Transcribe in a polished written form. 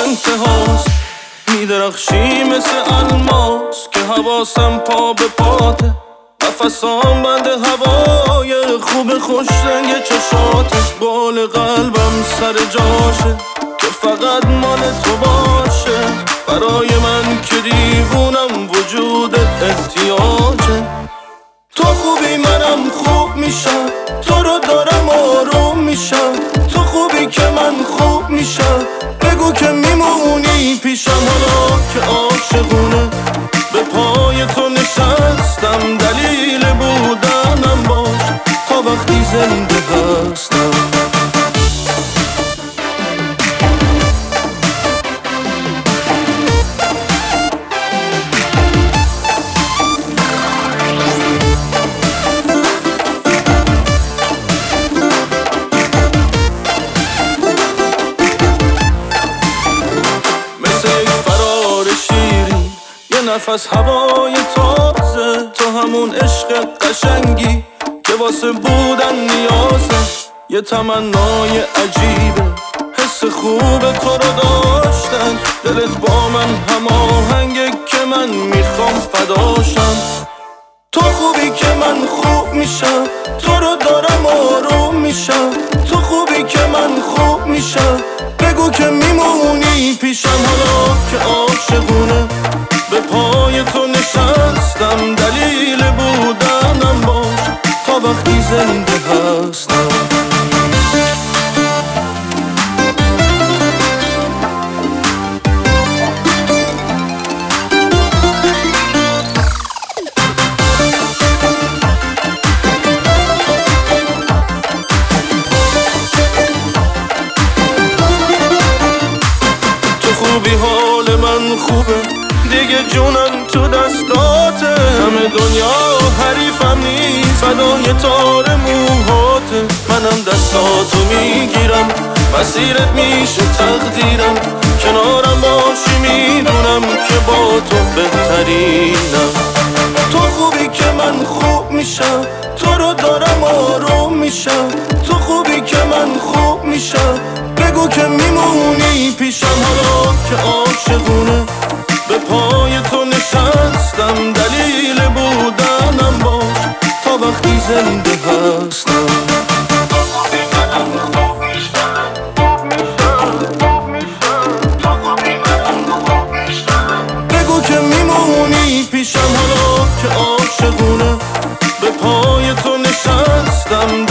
انتهاست. میدرخشی مثل الماس که حواسم پا به پاته، نفسام بند هوای خوب خوش رنگ چشاته. بال قلبم سر جاشه که فقط مال تو باشه، برای من که دیوونم وجودت احتیاجه. تو خوبی منم خوب میشم، تو رو دارم آروم میشم. تو خوبی که من خوب میشم، بگو که میمونی پیشم. حالا که عاشقونه به پای تو نشستم، دلیل بودنم باش تا وقتی زنده هستم. نفس هوای تازه، تو همون عشق قشنگی که واسه بودن نیازه. یه تمنای عجیبه حس خوب تو رو داشتن، دلت با من هماهنگه که من میخوام فداشم. تو خوبی که من خوب میشم، تو رو دارم آروم میشم. تو خوبی که من خوب میشم، بگو که میمونی پیشم. حالا که عاشقونه به پای تو نشستم، دلیل بودنم باش تا وقتی زنده هستم. تو خوبی حال من خوبه دیگه، جونم تو دستاته. همه دنیا حریفم نیست، فدای تار موهاته. منم دستاتو میگیرم، مسیرت میشه تقدیرم. کنارم باشی میدونم که با تو بهترینم. تو خوبی که من خوب میشم، تو رو دارم آروم میشم. تو خوبی که من خوب میشم، بگو که میمونی پیشم. حالا که عاشقونه به پای تو نشستم، دلیل بودنم باش تا وقتی زنده هستم. بگو که میمونی پیشم. حالا که عاشقونه به پای تو نشستم،